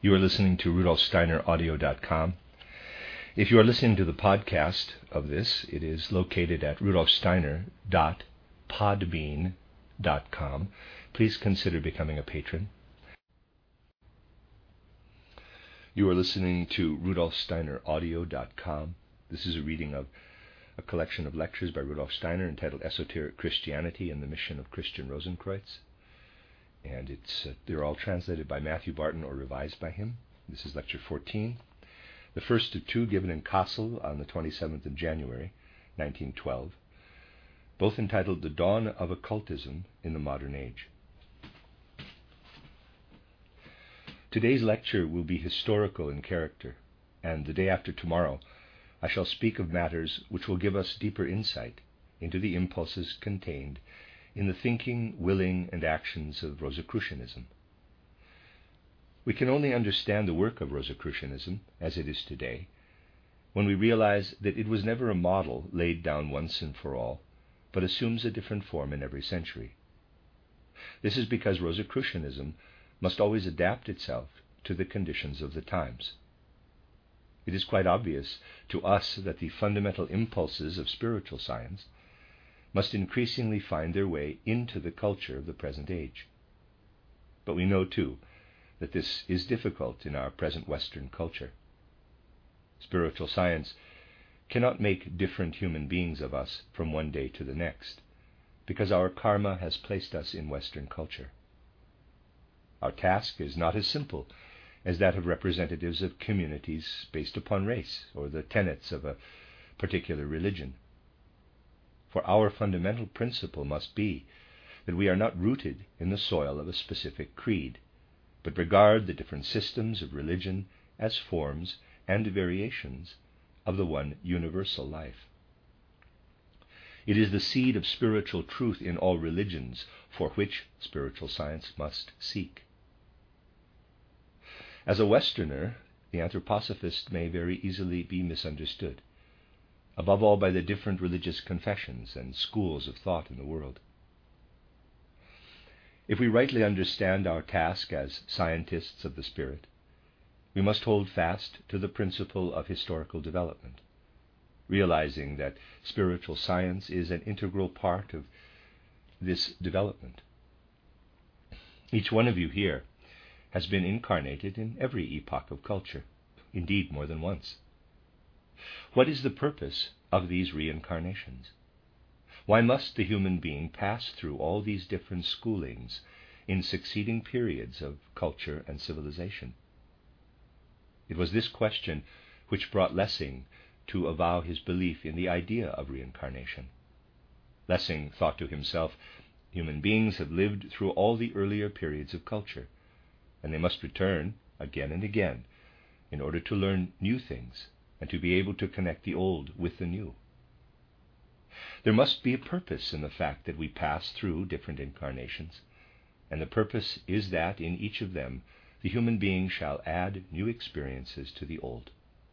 You are listening to RudolfSteinerAudio.com. If you are listening to the podcast of this, it is located at rudolfsteiner.podbean.com. Please consider becoming a patron. You are listening to RudolfSteinerAudio.com. This is a reading of a collection of lectures by Rudolf Steiner entitled Esoteric Christianity and the Mission of Christian Rosenkreuz. And they're all translated by Matthew Barton or revised by him. This is lecture 14, the first of two given in Kassel on the 27th of January, 1912, both entitled The Dawn of Occultism in the Modern Age. Today's lecture will be historical in character, and the day after tomorrow I shall speak of matters which will give us deeper insight into the impulses contained in the thinking, willing, and actions of Rosicrucianism. We can only understand the work of Rosicrucianism as it is today when we realize that it was never a model laid down once and for all, but assumes a different form in every century. This is because Rosicrucianism must always adapt itself to the conditions of the times. It is quite obvious to us that the fundamental impulses of spiritual science must increasingly find their way into the culture of the present age. But we know, too, that this is difficult in our present Western culture. Spiritual science cannot make different human beings of us from one day to the next, because our karma has placed us in Western culture. Our task is not as simple as that of representatives of communities based upon race or the tenets of a particular religion. For our fundamental principle must be that we are not rooted in the soil of a specific creed, but regard the different systems of religion as forms and variations of the one universal life. It is the seed of spiritual truth in all religions for which spiritual science must seek. As a Westerner, the anthroposophist may very easily be misunderstood, above all by the different religious confessions and schools of thought in the world. If we rightly understand our task as scientists of the spirit, we must hold fast to the principle of historical development, realizing that spiritual science is an integral part of this development. Each one of you here has been incarnated in every epoch of culture, indeed more than once. What is the purpose of these reincarnations? Why must the human being pass through all these different schoolings in succeeding periods of culture and civilization? It was this question which brought Lessing to avow his belief in the idea of reincarnation. Lessing thought to himself, human beings have lived through all the earlier periods of culture, and they must return again and again in order to learn new things and to be able to connect the old with the new. There must be a purpose in the fact that we pass through different incarnations, and the purpose is that in each of them the human being shall add new experiences to the old.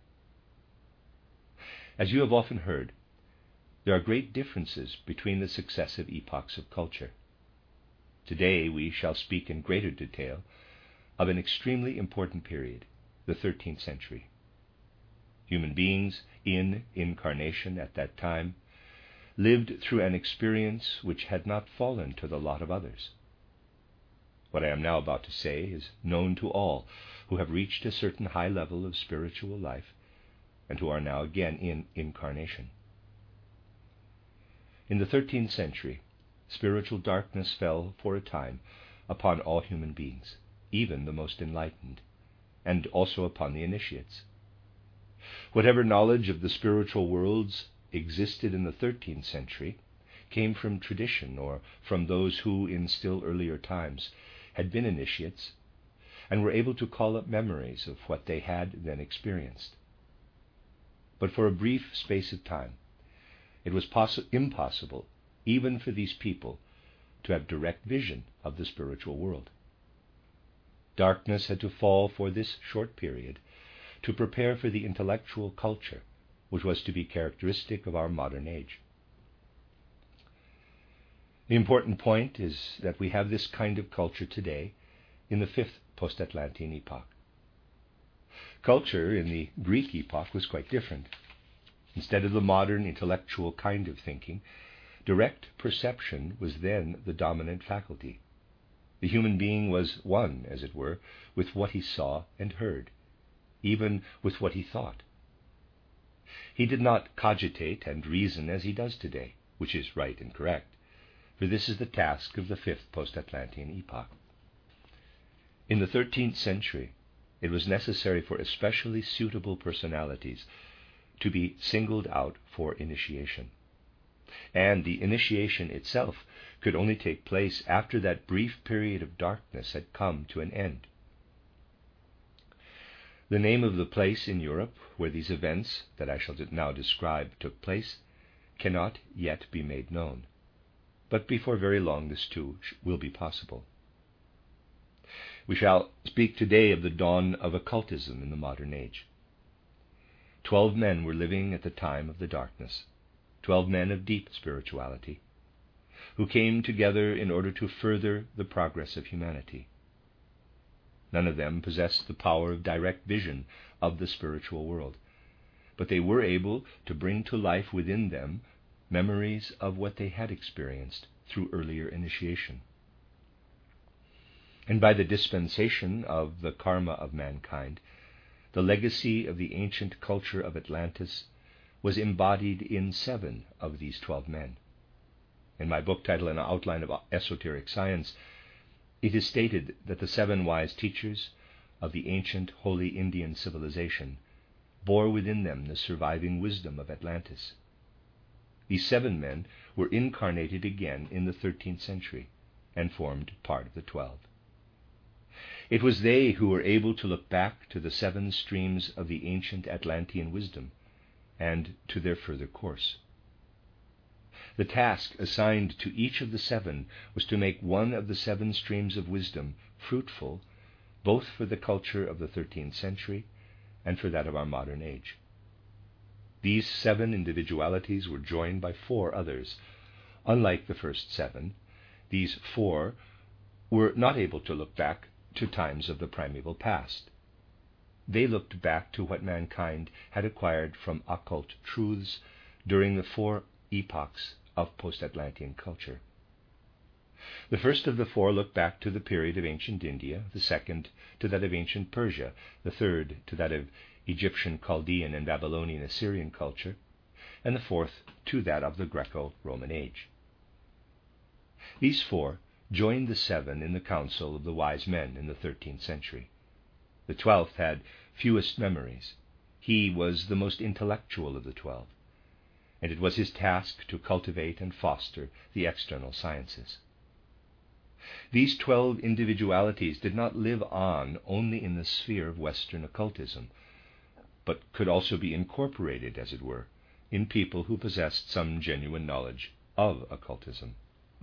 As you have often heard, there are great differences between the successive epochs of culture. Today we shall speak in greater detail of an extremely important period, the 13th century. Human beings in incarnation at that time lived through an experience which had not fallen to the lot of others. What I am now about to say is known to all who have reached a certain high level of spiritual life and who are now again in incarnation. In the 13th century, spiritual darkness fell for a time upon all human beings, even the most enlightened, and also upon the initiates. Whatever knowledge of the spiritual worlds existed in the 13th century came from tradition or from those who, in still earlier times, had been initiates and were able to call up memories of what they had then experienced. But for a brief space of time, it was impossible, even for these people, to have direct vision of the spiritual world. Darkness had to fall for this short period to prepare for the intellectual culture which was to be characteristic of our modern age. The important point is that we have this kind of culture today in the 5th post-Atlantean epoch. Culture in the Greek epoch was quite different. Instead of the modern intellectual kind of thinking, direct perception was then the dominant faculty. The human being was one, as it were, with what he saw and heard, even with what he thought. He did not cogitate and reason as he does today, which is right and correct, for this is the task of the fifth post-Atlantean epoch. In the 13th century, it was necessary for especially suitable personalities to be singled out for initiation. And the initiation itself could only take place after that brief period of darkness had come to an end. The name of the place in Europe where these events that I shall now describe took place cannot yet be made known, but before very long this too will be possible. We shall speak today of the dawn of occultism in the modern age. 12 men were living at the time of the darkness, 12 men of deep spirituality, who came together in order to further the progress of humanity. None of them possessed the power of direct vision of the spiritual world, but they were able to bring to life within them memories of what they had experienced through earlier initiation. And by the dispensation of the karma of mankind, the legacy of the ancient culture of Atlantis was embodied in 7 of these 12 men. In my book titled An Outline of Esoteric Science, it is stated that the 7 wise teachers of the ancient holy Indian civilization bore within them the surviving wisdom of Atlantis. These 7 men were incarnated again in the 13th century and formed part of the 12. It was they who were able to look back to the 7 streams of the ancient Atlantean wisdom and to their further course. The task assigned to each of the 7 was to make one of the 7 streams of wisdom fruitful both for the culture of the 13th century and for that of our modern age. These 7 individualities were joined by 4 others. Unlike the first 7, these 4 were not able to look back to times of the primeval past. They looked back to what mankind had acquired from occult truths during the 4 epochs of post-Atlantean culture. The first of the 4 looked back to the period of ancient India, the second to that of ancient Persia, the third to that of Egyptian, Chaldean, and Babylonian Assyrian culture, and the fourth to that of the Greco-Roman age. These 4 joined the 7 in the council of the wise men in the 13th century. The 12th had fewest memories. He was the most intellectual of the 12, and it was his task to cultivate and foster the external sciences. These 12 individualities did not live on only in the sphere of Western occultism, but could also be incorporated, as it were, in people who possessed some genuine knowledge of occultism.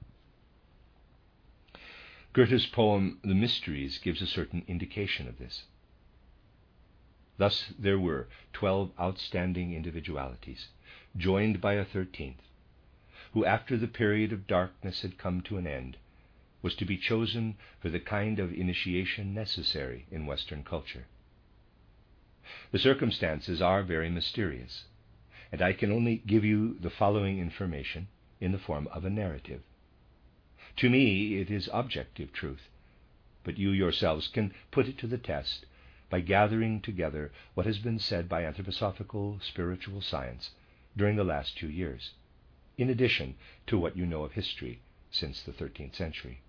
Goethe's poem The Mysteries gives a certain indication of this. Thus there were 12 outstanding individualities, joined by a 13th, who after the period of darkness had come to an end, was to be chosen for the kind of initiation necessary in Western culture. The circumstances are very mysterious, and I can only give you the following information in the form of a narrative. To me, it is objective truth, but you yourselves can put it to the test by gathering together what has been said by anthroposophical spiritual science during the last 2 years, in addition to what you know of history since the 13th century.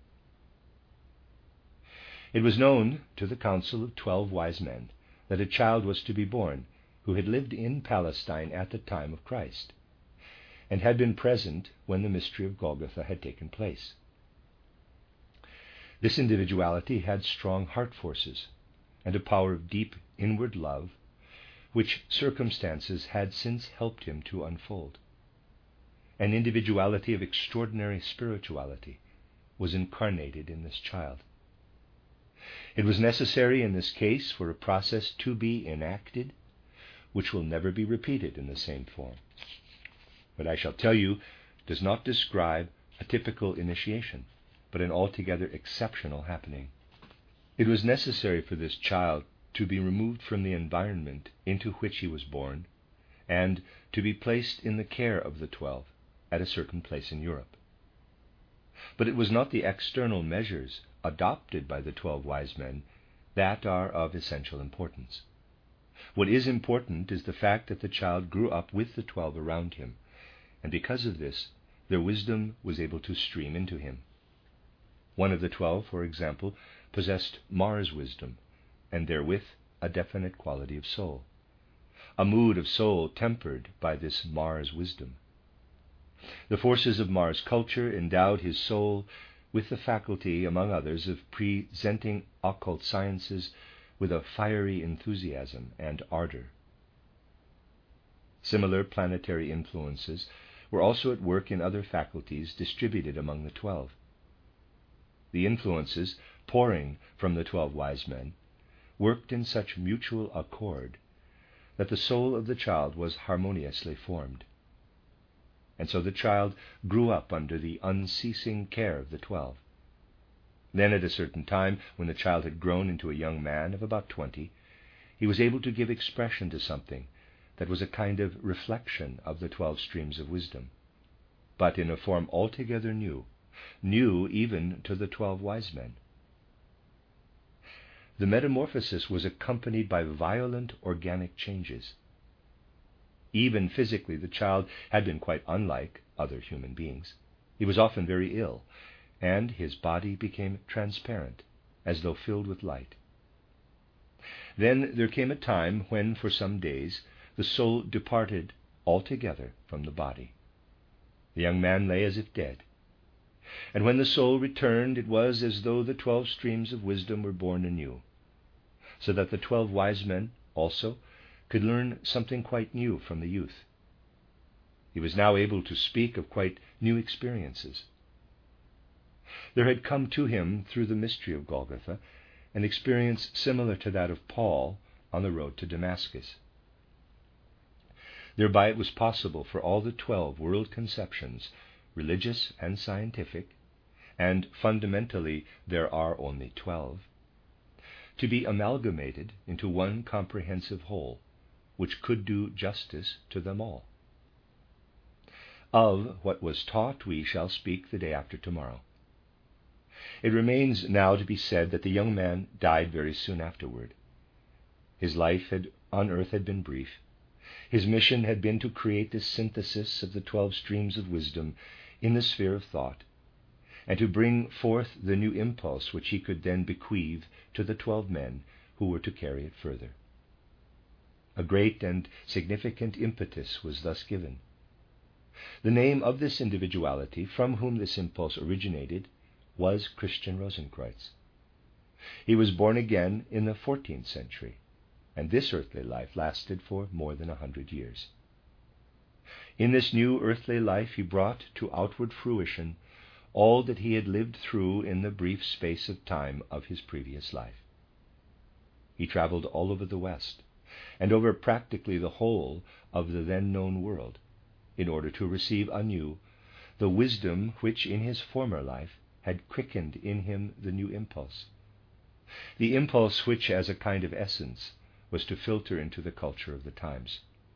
It was known to the council of 12 wise men that a child was to be born who had lived in Palestine at the time of Christ, and had been present when the mystery of Golgotha had taken place. This individuality had strong heart forces and a power of deep inward love, which circumstances had since helped him to unfold. An individuality of extraordinary spirituality was incarnated in this child. It was necessary in this case for a process to be enacted, which will never be repeated in the same form. What I shall tell you does not describe a typical initiation, but an altogether exceptional happening. It was necessary for this child to be removed from the environment into which he was born, and to be placed in the care of the 12 at a certain place in Europe. But it was not the external measures adopted by the 12 wise men that are of essential importance. What is important is the fact that the child grew up with the 12 around him, and because of this, their wisdom was able to stream into him. One of the 12, for example, possessed Mars wisdom, and therewith a definite quality of soul, a mood of soul tempered by this Mars wisdom. The forces of Mars culture endowed his soul with the faculty, among others, of presenting occult sciences with a fiery enthusiasm and ardor. Similar planetary influences were also at work in other faculties distributed among the 12. The influences, pouring from the 12 wise men, worked in such mutual accord that the soul of the child was harmoniously formed. And so the child grew up under the unceasing care of the 12. Then at a certain time, when the child had grown into a young man of about 20, he was able to give expression to something that was a kind of reflection of the 12 streams of wisdom, but in a form altogether new even to the 12 wise men. The metamorphosis was accompanied by violent organic changes. Even physically, the child had been quite unlike other human beings. He was often very ill, and his body became transparent, as though filled with light. Then there came a time when, for some days, the soul departed altogether from the body. The young man lay as if dead. And when the soul returned, it was as though the 12 streams of wisdom were born anew, so that the 12 wise men also could learn something quite new from the youth. He was now able to speak of quite new experiences. There had come to him, through the mystery of Golgotha, an experience similar to that of Paul on the road to Damascus. Thereby it was possible for all the 12 world conceptions, religious and scientific, and fundamentally there are only 12, to be amalgamated into one comprehensive whole, which could do justice to them all. Of what was taught we shall speak the day after tomorrow. It remains now to be said that the young man died very soon afterward. His life on earth had been brief. His mission had been to create this synthesis of the 12 streams of wisdom in the sphere of thought, and to bring forth the new impulse which he could then bequeath to the 12 men who were to carry it further. A great and significant impetus was thus given. The name of this individuality, from whom this impulse originated, was Christian Rosenkreuz. He was born again in the 14th century, and this earthly life lasted for more than 100 years. In this new earthly life he brought to outward fruition all that he had lived through in the brief space of time of his previous life. He traveled all over the West, and over practically the whole of the then known world, in order to receive anew the wisdom which in his former life had quickened in him the new impulse, the impulse which, as a kind of essence, was to filter into the culture of the times.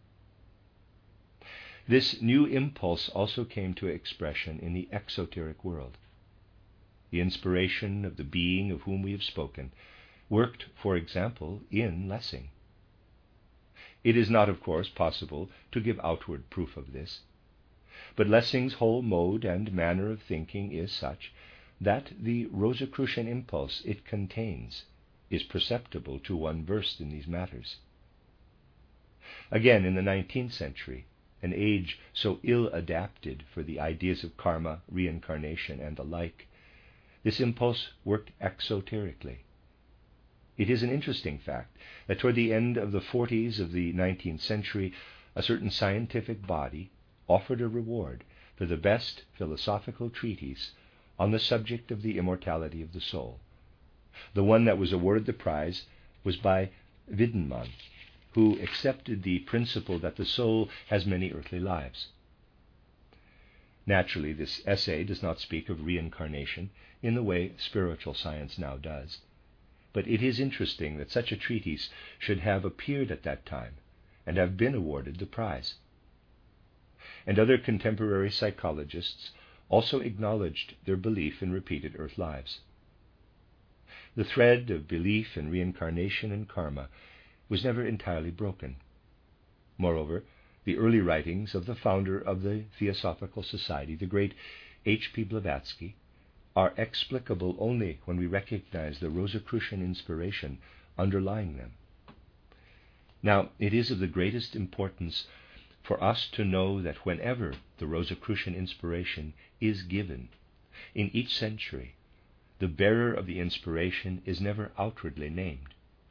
This new impulse also came to expression in the exoteric world. The inspiration of the being of whom we have spoken worked, for example, in Lessing. It is not, of course, possible to give outward proof of this, but Lessing's whole mode and manner of thinking is such that the Rosicrucian impulse it contains is perceptible to one versed in these matters. Again, in the 19th century, an age so ill adapted for the ideas of karma, reincarnation, and the like, this impulse worked exoterically. It is an interesting fact that toward the end of the 40s of the 19th century, a certain scientific body offered a reward for the best philosophical treatise on the subject of the immortality of the soul. The one that was awarded the prize was by Wiedemann, who accepted the principle that the soul has many earthly lives. Naturally, this essay does not speak of reincarnation in the way spiritual science now does, but it is interesting that such a treatise should have appeared at that time and have been awarded the prize. And other contemporary psychologists also acknowledged their belief in repeated earth lives. The thread of belief in reincarnation and karma was never entirely broken. Moreover, the early writings of the founder of the Theosophical Society, the great H.P. Blavatsky, are explicable only when we recognize the Rosicrucian inspiration underlying them. Now, it is of the greatest importance for us to know that whenever the Rosicrucian inspiration is given, in each century, the bearer of the inspiration is never outwardly named.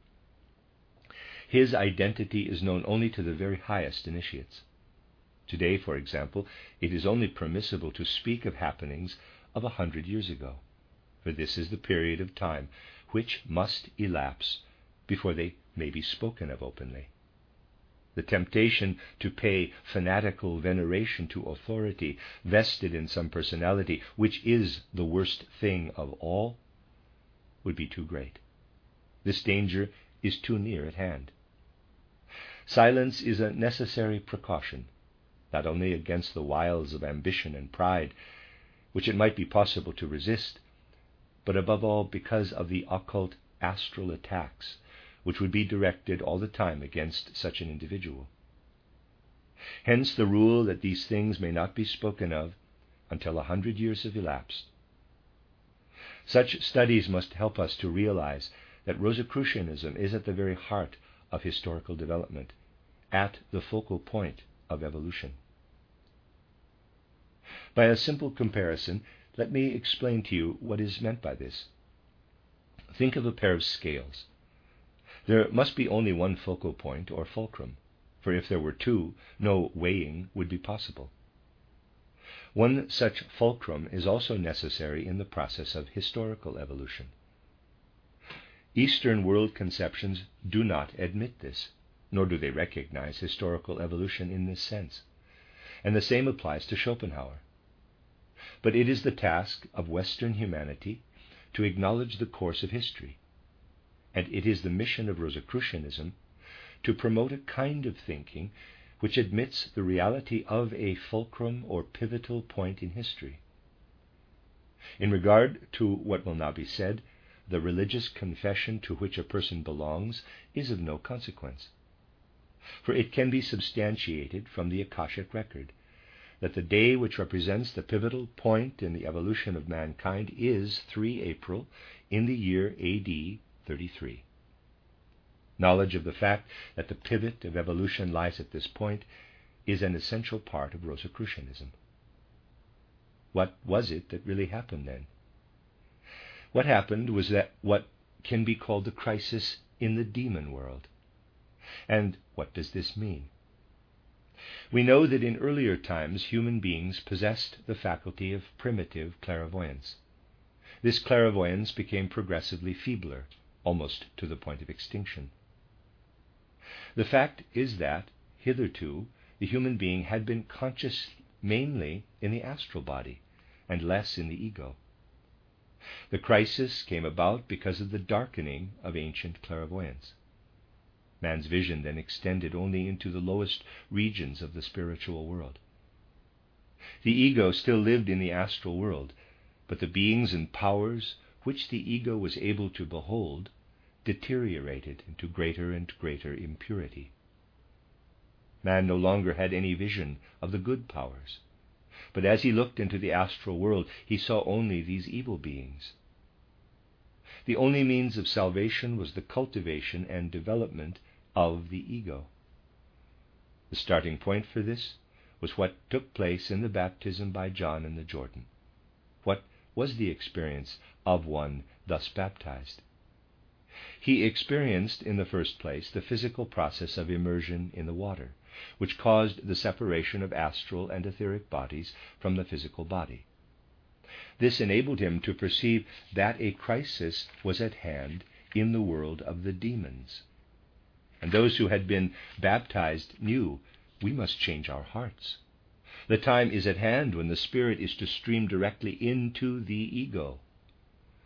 His identity is known only to the very highest initiates. Today, for example, it is only permissible to speak of happenings of 100 years ago, for this is the period of time which must elapse before they may be spoken of openly. The temptation to pay fanatical veneration to authority vested in some personality, which is the worst thing of all, would be too great. This danger is too near at hand. Silence is a necessary precaution, not only against the wiles of ambition and pride, which it might be possible to resist, but above all because of the occult astral attacks which would be directed all the time against such an individual. Hence the rule that these things may not be spoken of until 100 years have elapsed. Such studies must help us to realize that Rosicrucianism is at the very heart of historical development, at the focal point of evolution. By a simple comparison, let me explain to you what is meant by this. Think of a pair of scales. There must be only one focal point or fulcrum, for if there were two, no weighing would be possible. One such fulcrum is also necessary in the process of historical evolution. Eastern world conceptions do not admit this, nor do they recognize historical evolution in this sense, and the same applies to Schopenhauer. But it is the task of Western humanity to acknowledge the course of history, and it is the mission of Rosicrucianism to promote a kind of thinking which admits the reality of a fulcrum or pivotal point in history. In regard to what will now be said, the religious confession to which a person belongs is of no consequence, for it can be substantiated from the Akashic record that the day which represents the pivotal point in the evolution of mankind is 3 April in the year AD 33. Knowledge of the fact that the pivot of evolution lies at this point is an essential part of Rosicrucianism. What was it that really happened then? What happened was that what can be called the crisis in the demon world. And what does this mean? We know that in earlier times human beings possessed the faculty of primitive clairvoyance. This clairvoyance became progressively feebler, almost to the point of extinction. The fact is that, hitherto, the human being had been conscious mainly in the astral body and less in the ego. The crisis came about because of the darkening of ancient clairvoyance. Man's vision then extended only into the lowest regions of the spiritual world. The ego still lived in the astral world, but the beings and powers which the ego was able to behold deteriorated into greater and greater impurity. Man no longer had any vision of the good powers, but as he looked into the astral world, he saw only these evil beings. The only means of salvation was the cultivation and development of the ego. The starting point for this was what took place in the baptism by John in the Jordan. What was the experience of one thus baptized? He experienced, in the first place, the physical process of immersion in the water, which caused the separation of astral and etheric bodies from the physical body. This enabled him to perceive that a crisis was at hand in the world of the demons. And those who had been baptized knew, we must change our hearts. The time is at hand when the spirit is to stream directly into the ego.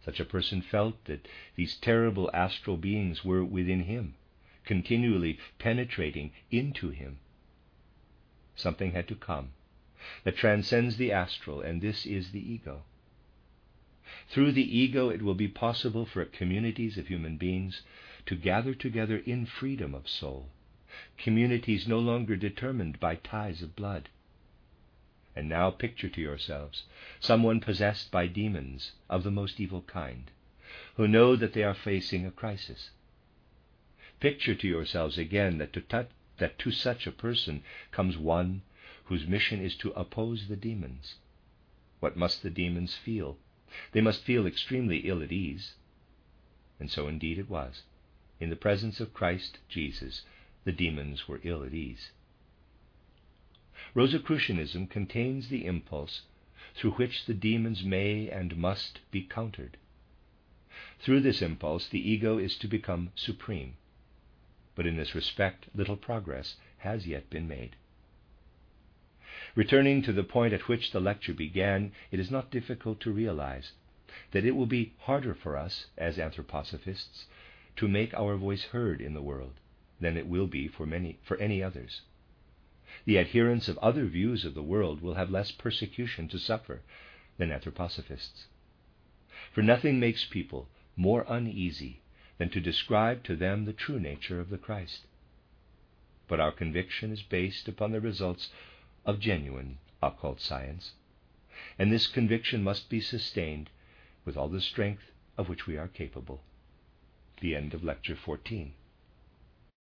Such a person felt that these terrible astral beings were within him, continually penetrating into him. Something had to come that transcends the astral, and this is the ego. Through the ego, it will be possible for communities of human beings to gather together in freedom of soul, communities no longer determined by ties of blood. And now picture to yourselves someone possessed by demons of the most evil kind, who know that they are facing a crisis. Picture to yourselves again that to such a person comes one whose mission is to oppose the demons. What must the demons feel? They must feel extremely ill at ease. And so indeed it was. In the presence of Christ Jesus, the demons were ill at ease. Rosicrucianism contains the impulse through which the demons may and must be countered. Through this impulse, the ego is to become supreme. But in this respect, little progress has yet been made. Returning to the point at which the lecture began, it is not difficult to realize that it will be harder for us, as anthroposophists, to make our voice heard in the world than it will be for any others. The adherents of other views of the world will have less persecution to suffer than anthroposophists. For nothing makes people more uneasy than to describe to them the true nature of the Christ. But our conviction is based upon the results of genuine occult science, and this conviction must be sustained with all the strength of which we are capable. The end of Lecture 14.